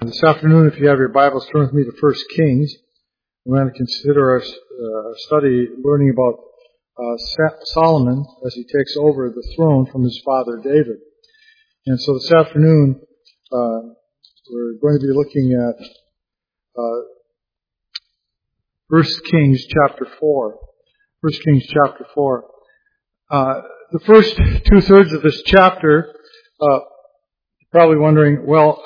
This afternoon, if you have your Bibles, turn with me to 1 Kings. We're going to consider our study learning about Solomon as he takes over the throne from his father David. And so this afternoon, we're going to be looking at 1 Kings chapter 4. 1 Kings chapter 4. The first two-thirds of this chapter, you're probably wondering, well,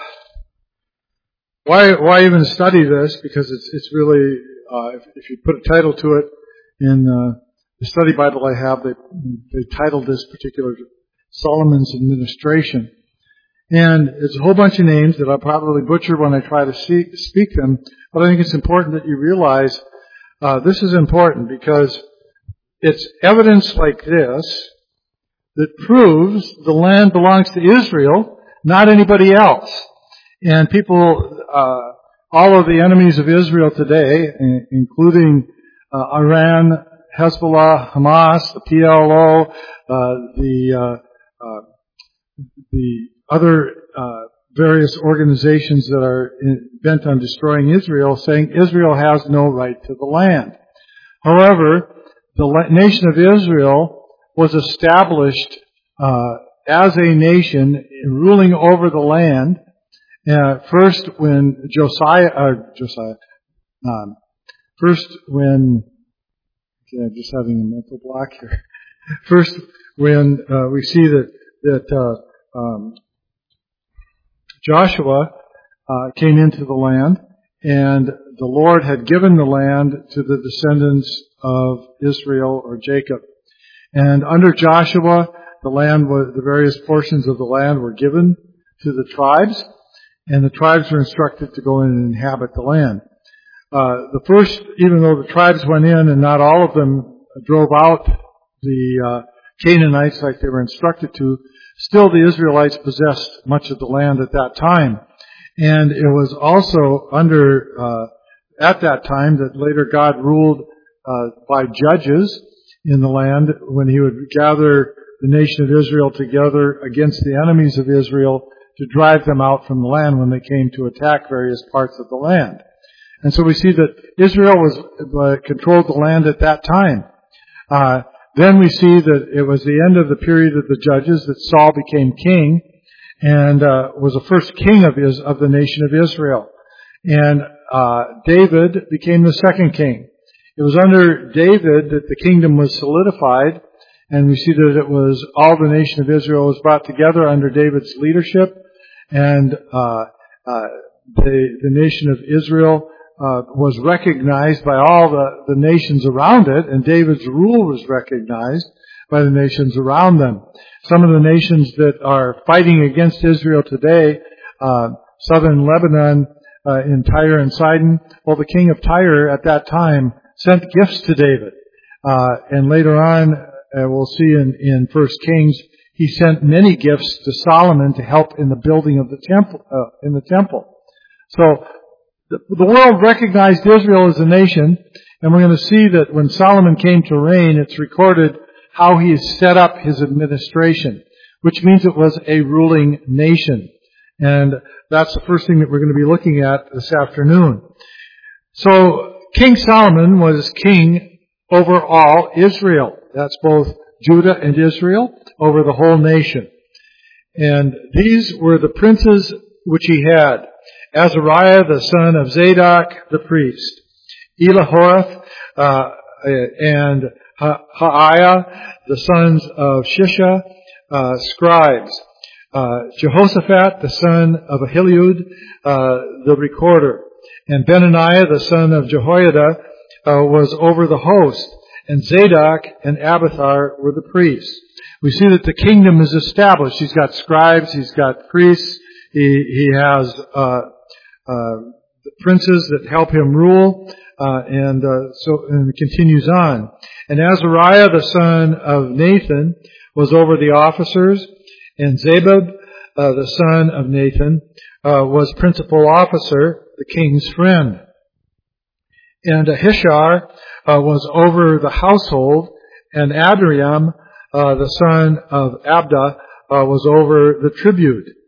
why even study this? Because it's really, if you put a title to it in the study Bible I have, they titled this particular Solomon's Administration. And it's a whole bunch of names that I'll probably butcher when I try to speak them, but I think it's important that you realize this is important because it's evidence like this that proves the land belongs to Israel, not anybody else. And people, all of the enemies of Israel today, including Iran, Hezbollah, Hamas, the PLO, the other various organizations that are bent on destroying Israel, saying Israel has no right to the land. However, the nation of Israel was established as a nation ruling over the land. First when just having a mental block here. First when we see that Joshua came into the land, and the Lord had given the land to the descendants of Israel or Jacob. And under Joshua, the various portions of the land were given to the tribes, and the tribes were instructed to go in and inhabit the land. Even though the tribes went in and not all of them drove out the Canaanites like they were instructed to, still the Israelites possessed much of the land at that time. And it was also at that time that later God ruled by judges in the land when He would gather the nation of Israel together against the enemies of Israel to drive them out from the land when they came to attack various parts of the land. And so we see that Israel controlled the land at that time. Then we see that it was the end of the period of the judges that Saul became king and was the first king of the nation of Israel. And David became the second king. It was under David that the kingdom was solidified, and we see that it was all the nation of Israel was brought together under David's leadership, and the nation of Israel was recognized by all the nations around it, and David's rule was recognized by the nations around them. Some of the nations that are fighting against Israel today, southern Lebanon, in Tyre and Sidon, well, the king of Tyre at that time sent gifts to David. And later on, we'll see in 1 Kings, he sent many gifts to Solomon to help in the building of the temple. So the world recognized Israel as a nation, and we're going to see that when Solomon came to reign, it's recorded how he set up his administration, which means it was a ruling nation. And that's the first thing that we're going to be looking at this afternoon. So King Solomon was king over all Israel. That's both Judah and Israel, over the whole nation. And these were the princes which he had: Azariah, the son of Zadok, the priest; Elihoreth, and Haiah, the sons of Shisha, scribes; Jehoshaphat, the son of Ahilud, the recorder; and Benaniah, the son of Jehoiada, was over the host; and Zadok and Abiathar were the priests. We see that the kingdom is established. He's got scribes, he's got priests, he has princes that help him rule, and it continues on. And Azariah, the son of Nathan, was over the officers, and Zabud, the son of Nathan, was principal officer, the king's friend. And Ahishar was over the household, and Adriam, the son of Abda, was over the tribute.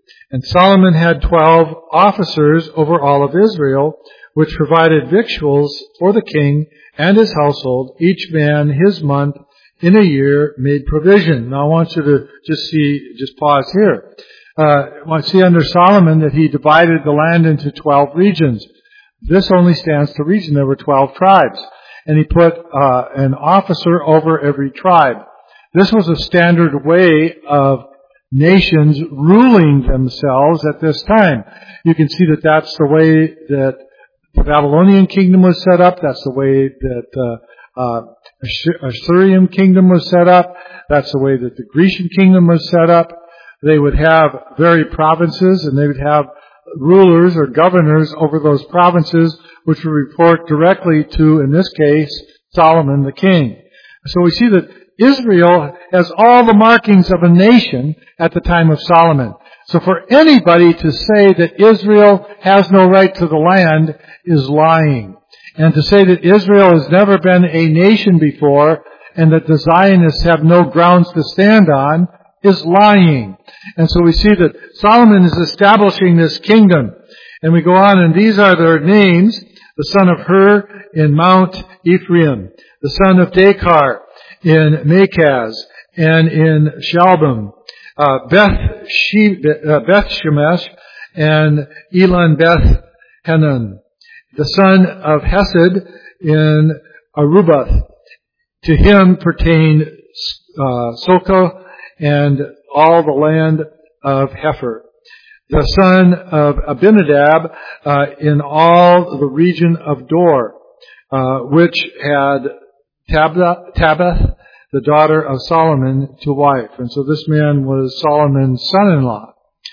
And Solomon had 12 officers over all of Israel, which provided victuals for the king and his household, each man his month in a year made provision. Now I want you to just pause here. I see under Solomon that he divided the land into 12 regions. This only stands to reason. There were 12 tribes. And he put an officer over every tribe. This was a standard way of nations ruling themselves at this time. You can see that that's the way that the Babylonian kingdom was set up. That's the way that the Assyrian kingdom was set up. That's the way that the Grecian kingdom was set up. They would have varied provinces, and they would have rulers or governors over those provinces, which would report directly to, in this case, Solomon the king. So we see that Israel has all the markings of a nation at the time of Solomon. So for anybody to say that Israel has no right to the land is lying. And to say that Israel has never been a nation before and that the Zionists have no grounds to stand on is lying. And so we see that Solomon is establishing this kingdom. And we go on, and these are their names: the son of Hur in Mount Ephraim, the son of Dakar in Makaz and in Shalbim, Beth Shemesh and Elon Beth Hanan, the son of Hesed in Arubath. To him pertained Soka and all the land of Hepher. The son of Abinadab in all the region of Dor, which had Tabbath, the daughter of Solomon, to wife. And so this man was Solomon's son-in-law.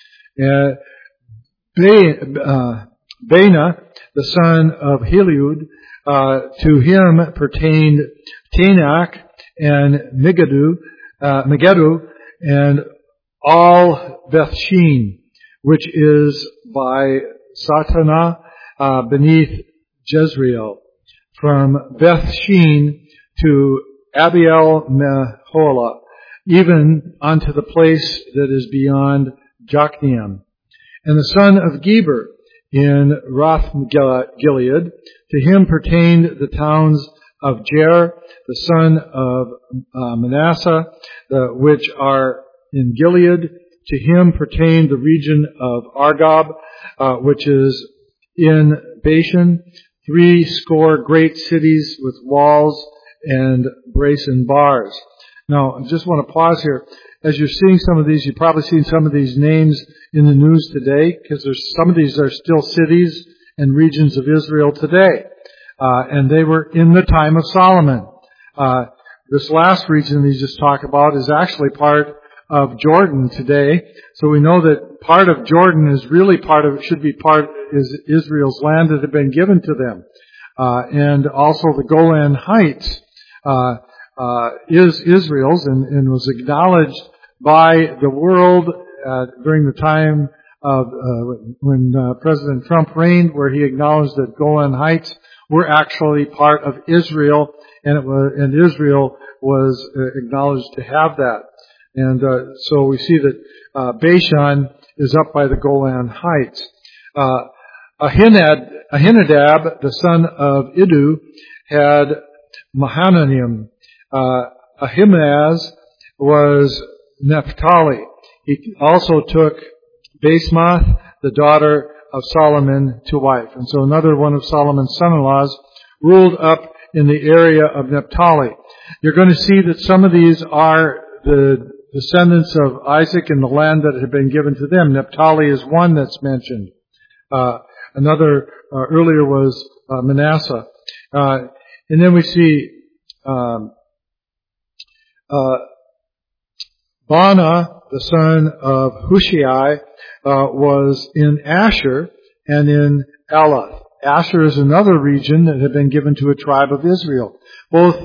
Baana, the son of Heliud, to him pertained Tanakh and Megiddo, and all Bethshean, which is by Satana beneath Jezreel, from Bethshean to Abiel Meholah, even unto the place that is beyond Jokneam. And the son of Geber in Roth Gilead, to him pertained the towns of Jer, the son of Manasseh, which are in Gilead. To him pertained the region of Argob, which is in Bashan, 80 great cities with walls and brazen bars. Now, I just want to pause here. As you're seeing some of these, you've probably seen some of these names in the news today, because some of these are still cities and regions of Israel today. And they were in the time of Solomon. This last region we just talked about is actually part of Jordan today. So we know that part of Jordan is really is Israel's land that had been given to them. And also the Golan Heights is Israel's and was acknowledged by the world during the time of when President Trump reigned, where he acknowledged that Golan Heights were actually part of Israel, and Israel was acknowledged to have that. And so we see that Bashan is up by the Golan Heights. Ahinadab, the son of Iddu, had Mahananim. Ahimaaz was Naphtali. He also took Basemath, the daughter of Solomon, to wife. And so another one of Solomon's son-in-laws ruled up in the area of Naphtali. You're going to see that some of these are the descendants of Isaac in the land that had been given to them. Naphtali is one that's mentioned. Another earlier was Manasseh. And then we see Baana, the son of Hushai, was in Asher and in Elath. Asher is another region that had been given to a tribe of Israel. Both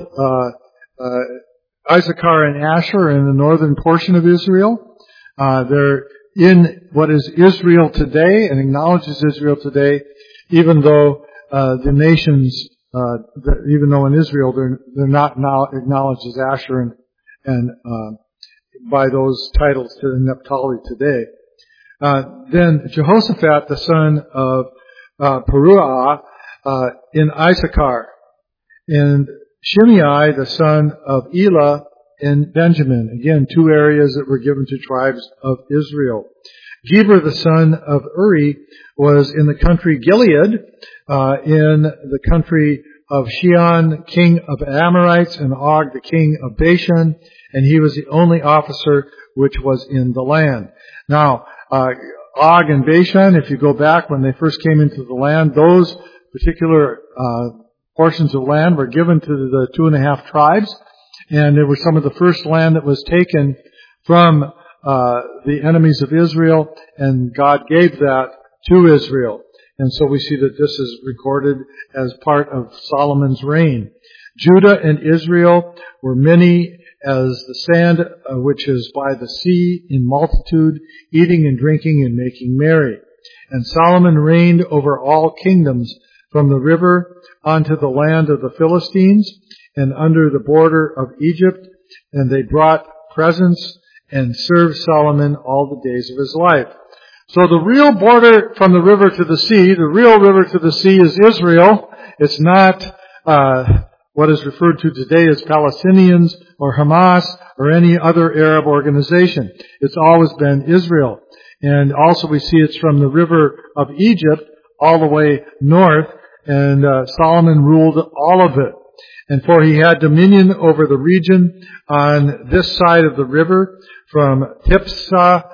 Issachar and Asher are in the northern portion of Israel. They're in what is Israel today and acknowledges Israel today, even though the nations, even though in Israel they're not now acknowledged as Asher and by those titles to Naphtali today. Then Jehoshaphat, the son of Peruah, in Issachar, and Shimei, the son of Elah, in Benjamin. Again, two areas that were given to tribes of Israel. Geber, the son of Uri, was in the country Gilead, in the country of Shion, king of Amorites, and Og, the king of Bashan, and he was the only officer which was in the land. Now, Og and Bashan, if you go back when they first came into the land, those particular portions of land were given to the 2.5 tribes, and they were some of the first land that was taken from the enemies of Israel, and God gave that to Israel. And so we see that this is recorded as part of Solomon's reign. Judah and Israel were many as the sand which is by the sea in multitude, eating and drinking and making merry. And Solomon reigned over all kingdoms from the river unto the land of the Philistines and under the border of Egypt, and they brought presents and served Solomon all the days of his life. So the real border from the river to the sea, the real river to the sea is Israel. It's not what is referred to today as Palestinians or Hamas or any other Arab organization. It's always been Israel. And also we see it's from the river of Egypt all the way north, and Solomon ruled all of it. And for he had dominion over the region on this side of the river, from Tiphsah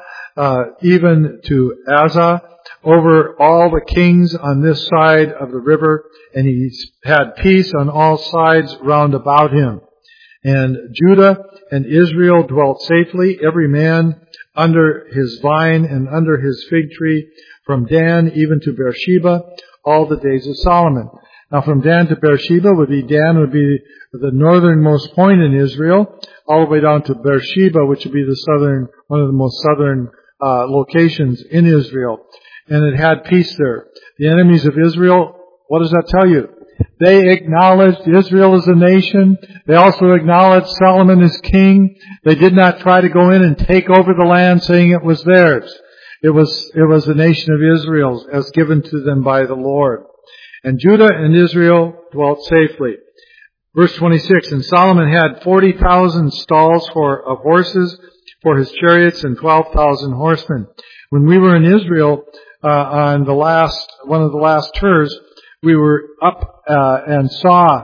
even to Azza, over all the kings on this side of the river, and he had peace on all sides round about him. And Judah and Israel dwelt safely, every man under his vine and under his fig tree, from Dan even to Beersheba, all the days of Solomon. Now from Dan to Beersheba would be the northernmost point in Israel, all the way down to Beersheba, which would be one of the most southern locations in Israel. And it had peace there. The enemies of Israel, what does that tell you? They acknowledged Israel as a nation. They also acknowledged Solomon as king. They did not try to go in and take over the land saying it was theirs. It was the nation of Israel as given to them by the Lord. And Judah and Israel dwelt safely. Verse 26, and Solomon had 40,000 stalls of horses for his chariots and 12,000 horsemen. When we were in Israel on one of the last tours, we were up and saw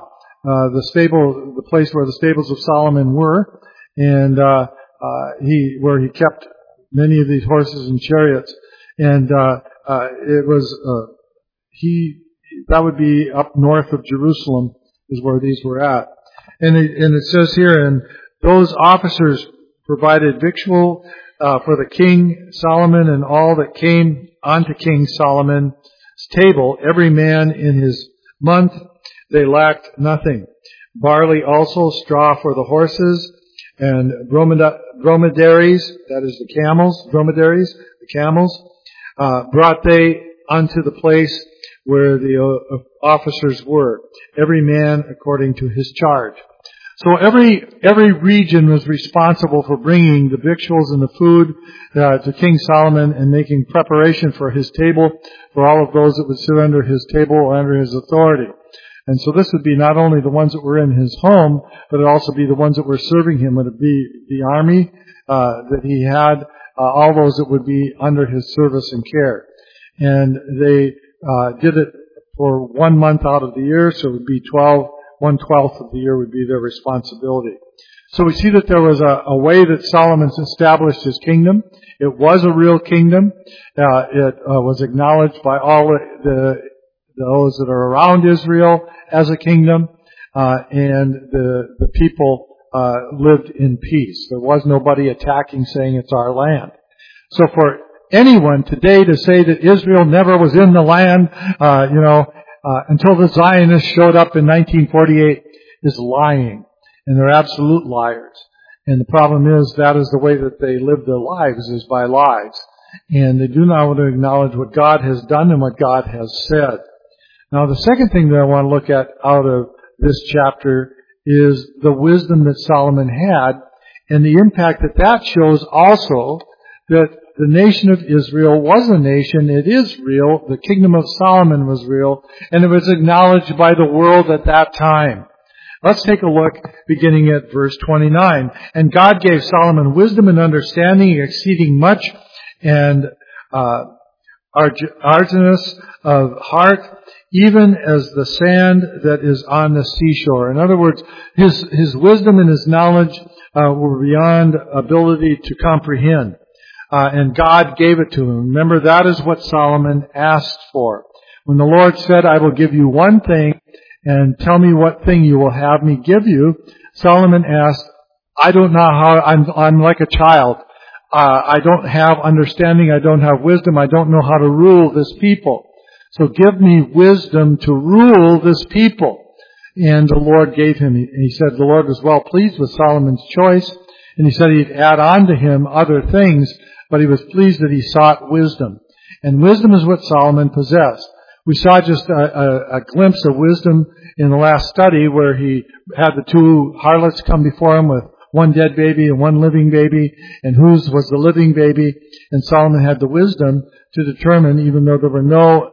the place where the stables of Solomon were, and where he kept many of these horses and chariots. And it was that would be up north of Jerusalem is where these were at. And it says here, and those officers provided victual for the king Solomon and all that came onto King Solomon's table, every man in his month. They lacked nothing. Barley also, straw for the horses, and dromedaries, that is the camels, brought they unto the place where the officers were, every man according to his charge. So every region was responsible for bringing the victuals and the food to King Solomon and making preparation for his table for all of those that would sit under his table or under his authority. And so this would be not only the ones that were in his home, but it would also be the ones that were serving him. Would it be the army that he had, all those that would be under his service and care. And they did it for 1 month out of the year, so it would be 1/12 of the year would be their responsibility. So we see that there was a way that Solomon established his kingdom. It was a real kingdom. It was acknowledged by all those that are around Israel as a kingdom, and the people lived in peace. There was nobody attacking saying it's our land. So for anyone today to say that Israel never was in the land, until the Zionists showed up in 1948 is lying. And they're absolute liars. And the problem is that is the way that they live their lives, is by lies. And they do not want to acknowledge what God has done and what God has said. Now the second thing that I want to look at out of this chapter is the wisdom that Solomon had and the impact that shows also that the nation of Israel was a nation. It is real. The kingdom of Solomon was real, and it was acknowledged by the world at that time. Let's take a look beginning at verse 29. And God gave Solomon wisdom and understanding exceeding much, and arduousness of heart, even as the sand that is on the seashore. In other words, his wisdom and his knowledge were beyond ability to comprehend. And God gave it to him. Remember, that is what Solomon asked for. When the Lord said, I will give you one thing, and tell me what thing you will have me give you, Solomon asked, I don't know how, I'm like a child. I don't have understanding, I don't have wisdom, I don't know how to rule this people. So give me wisdom to rule this people. And the Lord gave him. He said the Lord was well pleased with Solomon's choice, and he said he'd add on to him other things, but he was pleased that he sought wisdom. And wisdom is what Solomon possessed. We saw just a glimpse of wisdom in the last study where he had the two harlots come before him with one dead baby and one living baby, and whose was the living baby. And Solomon had the wisdom to determine, even though there were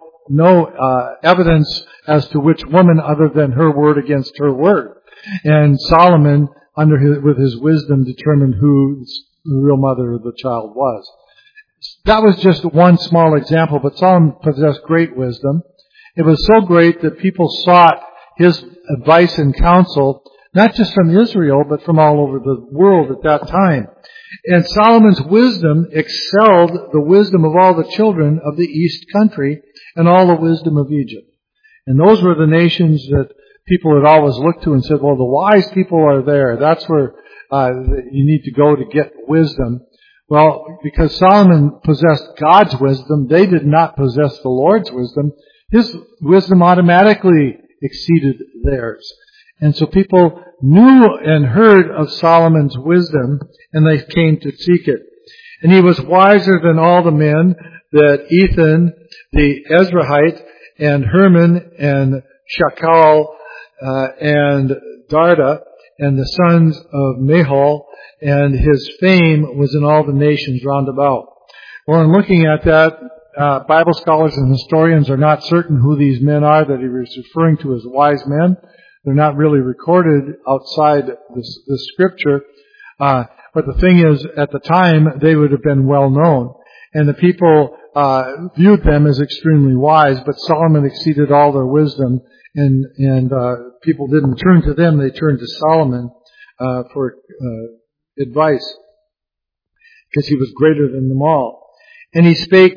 no evidence as to which woman other than her word against her word. And Solomon, with his wisdom, determined who the real mother of the child was. That was just one small example, but Solomon possessed great wisdom. It was so great that people sought his advice and counsel, not just from Israel, but from all over the world at that time. And Solomon's wisdom excelled the wisdom of all the children of the east country and all the wisdom of Egypt. And those were the nations that people had always looked to and said, well, the wise people are there. That's where you need to go to get wisdom. Well, because Solomon possessed God's wisdom, they did not possess the Lord's wisdom. His wisdom automatically exceeded theirs. And so people knew and heard of Solomon's wisdom, and they came to seek it. And he was wiser than all the men that Ethan, the Ezrahite, and Herman, and Shakal, and Darda, and the sons of Mahol, and his fame was in all the nations round about. Well, in looking at that, Bible scholars and historians are not certain who these men are that he was referring to as wise men. They're not really recorded outside this scripture. But the thing is, at the time, they would have been well known. And the people viewed them as extremely wise, but Solomon exceeded all their wisdom, and people didn't turn to them, they turned to Solomon for advice, because he was greater than them all. And he spake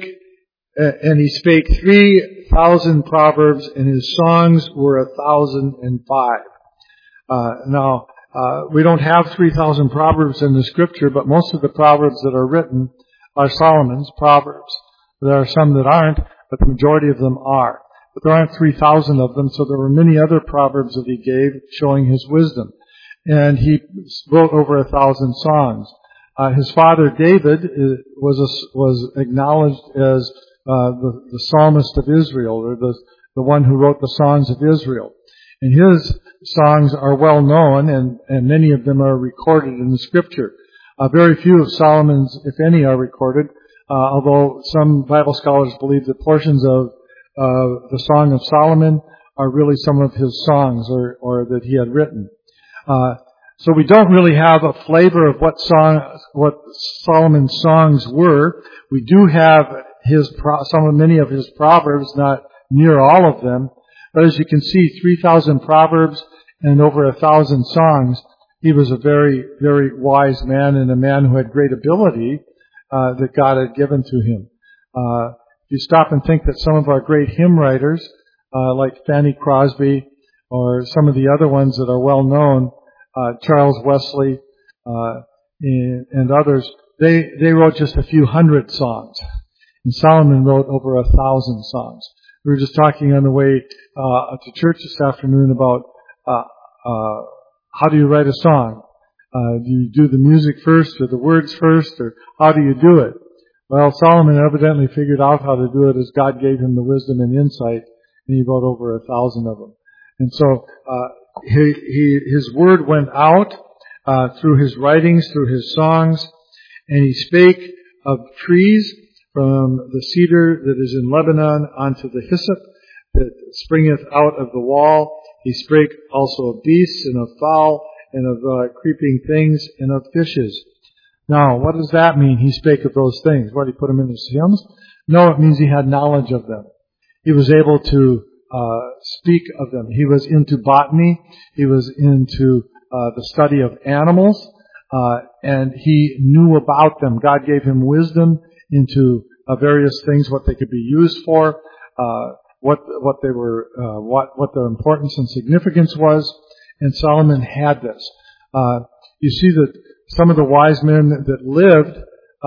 3,000 proverbs, and his songs were 1,005. Now, we don't have 3,000 proverbs in the scripture, but most of the proverbs that are written are Solomon's proverbs. There are some that aren't, but the majority of them are. But there aren't 3,000 of them, so there were many other proverbs that he gave showing his wisdom. And he wrote over 1,000 songs. His father David was acknowledged as the psalmist of Israel, or the one who wrote the songs of Israel. And his songs are well known, and many of them are recorded in the scripture. Very few of Solomon's, if any, are recorded, although some Bible scholars believe that portions of the Song of Solomon are really some of his songs, or that he had written. So we don't really have a flavor of what Solomon's songs were. We do have many of his proverbs, not near all of them. But as you can see, 3,000 proverbs and over 1,000 songs. He was a very, very wise man, and a man who had great ability that God had given to him. If you stop and think that some of our great hymn writers, like Fanny Crosby, or some of the other ones that are well known, Charles Wesley, and others, they wrote just a few hundred songs. And Solomon wrote over 1,000 songs. We were just talking on the way to church this afternoon about how do you write a song? Do you do the music first, or the words first, or how do you do it? Well, Solomon evidently figured out how to do it as God gave him the wisdom and insight, and he wrote over 1,000 of them. And so his word went out through his writings, through his songs, and he spake of trees, from the cedar that is in Lebanon unto the hyssop that springeth out of the wall. He spake also of beasts and of fowl and of creeping things and of fishes. Now, what does that mean? He spake of those things. What, he put them in his hymns? No, it means he had knowledge of them. He was able to speak of them. He was into botany. He was into the study of animals, and he knew about them. God gave him wisdom into various things, what they could be used for, what their importance and significance was, and Solomon had this. You see that some of the wise men that lived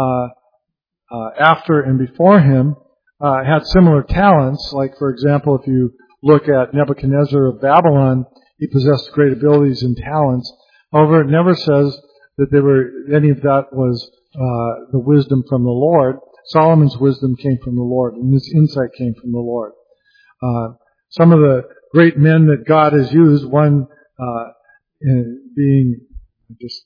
after and before him had similar talents. Like, for example, if you look at Nebuchadnezzar of Babylon, he possessed great abilities and talents. However, it never says that any of that was the wisdom from the Lord. Solomon's wisdom came from the Lord, and his insight came from the Lord. Some of the great men that God has used, one being just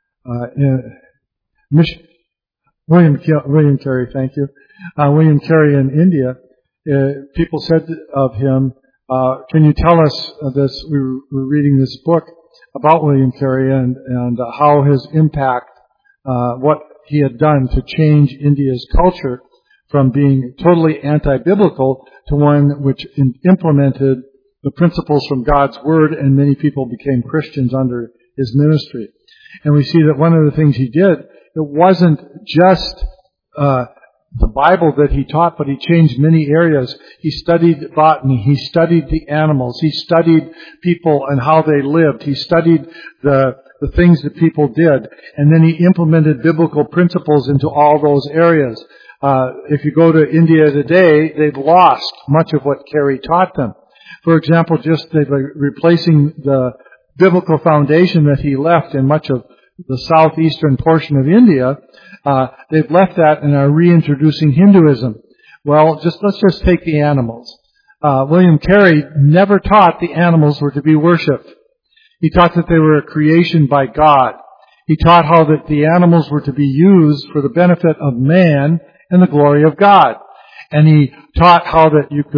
William Carey, thank you. William Carey in India. People said of him, can you tell us this? We were reading this book about William Carey and how his impact, what he had done to change India's culture from being totally anti-biblical to one which implemented the principles from God's Word, and many people became Christians under his ministry. And we see that one of the things he did, it wasn't just the Bible that he taught, but he changed many areas. He studied botany. He studied the animals. He studied people and how they lived. He studied the things that people did. And then he implemented biblical principles into all those areas. If you go to India today, they've lost much of what Carey taught them. For example, just they're replacing the biblical foundation that he left in much of the southeastern portion of India. They've left that and are reintroducing Hinduism. Well, let's just take the animals. William Carey never taught the animals were to be worshipped. He taught that they were a creation by God. He taught how that the animals were to be used for the benefit of man and the glory of God. And he taught how that you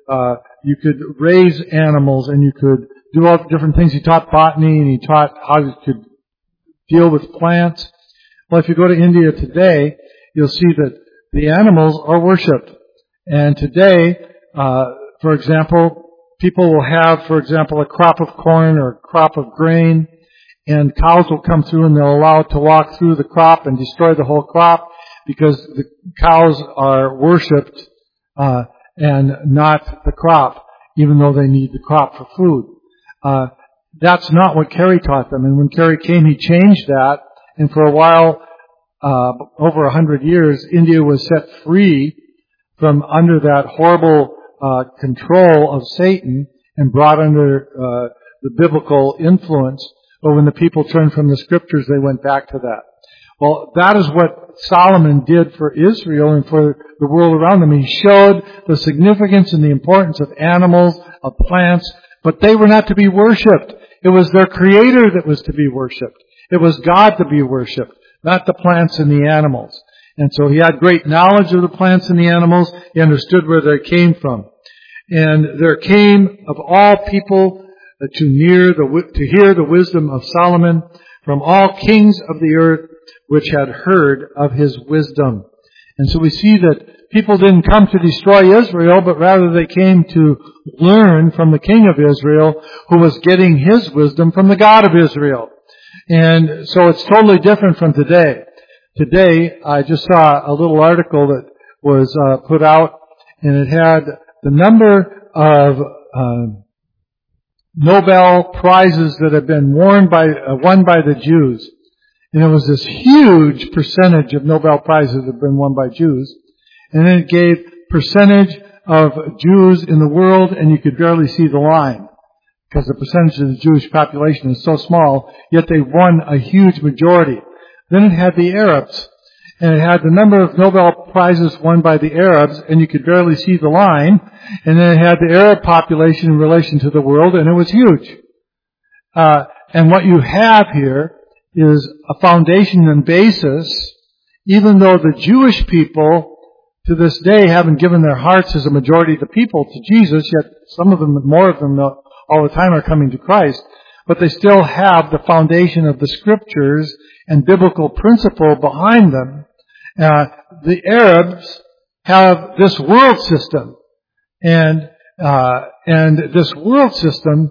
could raise animals and you could do all the different things. He taught botany and he taught how you could deal with plants. Well, if you go to India today, you'll see that the animals are worshipped. And today, for example, people will have, for example, a crop of corn or a crop of grain, and cows will come through and they'll allow it to walk through the crop and destroy the whole crop because the cows are worshipped and not the crop, even though they need the crop for food. That's not what Carey taught them. And when Carey came, he changed that. And for a while, over 100 years, India was set free from under that horrible control of Satan and brought under the biblical influence. But when the people turned from the scriptures, they went back to that. Well, that is what Solomon did for Israel and for the world around them. He showed the significance and the importance of animals, of plants, but they were not to be worshipped. It was their Creator that was to be worshipped. It was God to be worshipped, not the plants and the animals. And so he had great knowledge of the plants and the animals. He understood where they came from. And there came of all people to hear the wisdom of Solomon from all kings of the earth, which had heard of his wisdom. And so we see that people didn't come to destroy Israel, but rather they came to learn from the king of Israel, who was getting his wisdom from the God of Israel. And so it's totally different from today. Today, I just saw a little article that was put out, and it had the number of Nobel Prizes that have been won by the Jews. And it was this huge percentage of Nobel Prizes that have been won by Jews. And then it gave percentage of Jews in the world, and you could barely see the line, because the percentage of the Jewish population is so small, yet they won a huge majority. Then it had the Arabs, and it had the number of Nobel Prizes won by the Arabs, and you could barely see the line. And then it had the Arab population in relation to the world, and it was huge. And what you have here is a foundation and basis even though the Jewish people to this day haven't given their hearts as a majority of the people to Jesus, yet some of them, more of them all the time are coming to Christ, but they still have the foundation of the Scriptures and biblical principle behind them. The Arabs have this world system, and this world system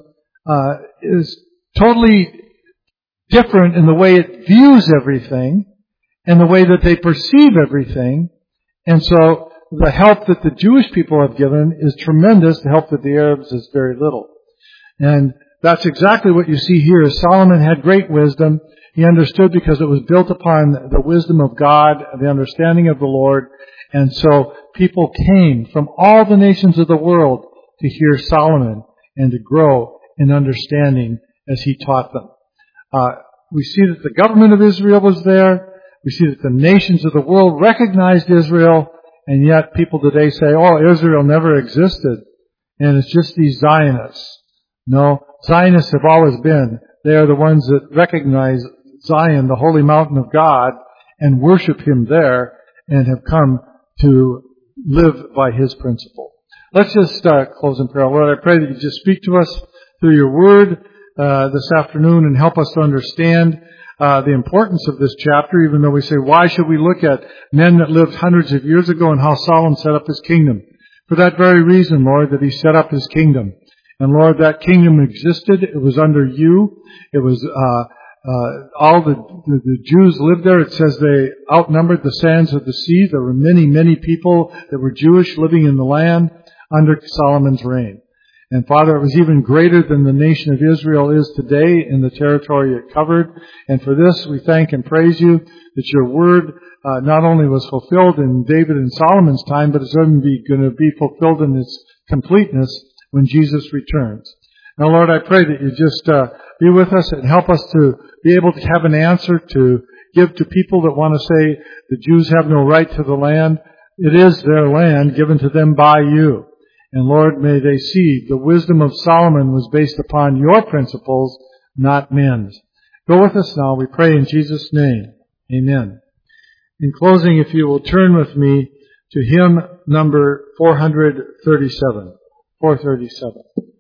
is totally different in the way it views everything and the way that they perceive everything. And so the help that the Jewish people have given is tremendous. The help that the Arabs is very little. And that's exactly what you see here. Solomon had great wisdom. He understood because it was built upon the wisdom of God, the understanding of the Lord. And so people came from all the nations of the world to hear Solomon and to grow in understanding as he taught them. We see that the government of Israel was there. We see that the nations of the world recognized Israel, and yet people today say, oh, Israel never existed, and it's just these Zionists. No, Zionists have always been. They are the ones that recognize Zion, the holy mountain of God, and worship Him there, and have come to live by His principle. Let's just close in prayer. Lord, I pray that you just speak to us through your word this afternoon and help us to understand the importance of this chapter, even though we say, why should we look at men that lived hundreds of years ago and how Solomon set up his kingdom? For that very reason, Lord, that he set up his kingdom. And Lord, that kingdom existed. It was under you. It was all the Jews lived there. It says they outnumbered the sands of the sea. There were many, many people that were Jewish living in the land under Solomon's reign. And Father, it was even greater than the nation of Israel is today in the territory it covered. And for this, we thank and praise you that your word not only was fulfilled in David and Solomon's time, but it's going to be fulfilled in its completeness when Jesus returns. Now, Lord, I pray that you just be with us and help us to be able to have an answer to give to people that want to say the Jews have no right to the land. It is their land given to them by you. And Lord, may they see the wisdom of Solomon was based upon your principles, not men's. Go with us now, we pray in Jesus' name. Amen. In closing, if you will turn with me to hymn number 437. 437.